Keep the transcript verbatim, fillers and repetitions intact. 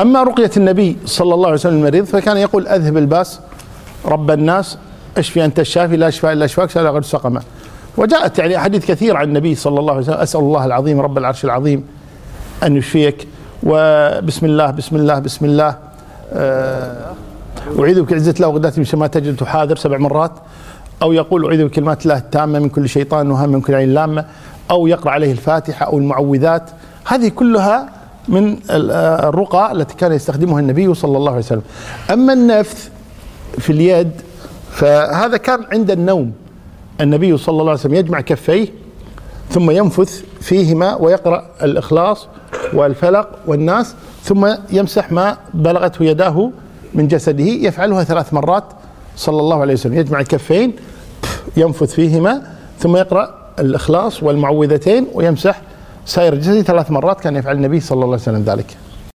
أما رقية النبي صلى الله عليه وسلم المريض فكان يقول أذهب الباس رب الناس اشفي أنت الشافي لا شفاء إلا شفاك لا غير سقما. وجاءت يعني أحاديث كثير عن النبي صلى الله عليه وسلم: أسأل الله العظيم رب العرش العظيم أن يشفيك، وبسم الله بسم الله بسم الله أعيذ بك عزة الله وغداة من ما تجد تحاذر سبع مرات، أو يقول أعيذ بكلمات الله التامة من كل شيطان وهم من كل عين لامة، أو يقرأ عليه الفاتحة أو المعوذات. هذه كلها من الرقى التي كان يستخدمها النبي صلى الله عليه وسلم. أما النفث في اليد فهذا كان عند النوم، النبي صلى الله عليه وسلم يجمع كفيه ثم ينفث فيهما ويقرأ الإخلاص والفلق والناس، ثم يمسح ما بلغته يداه من جسده، يفعلها ثلاث مرات صلى الله عليه وسلم. يجمع الكفين ينفث فيهما ثم يقرأ الإخلاص والمعوذتين ويمسح سائر جسده ثلاث مرات، كان يفعل النبي صلى الله عليه وسلم ذلك.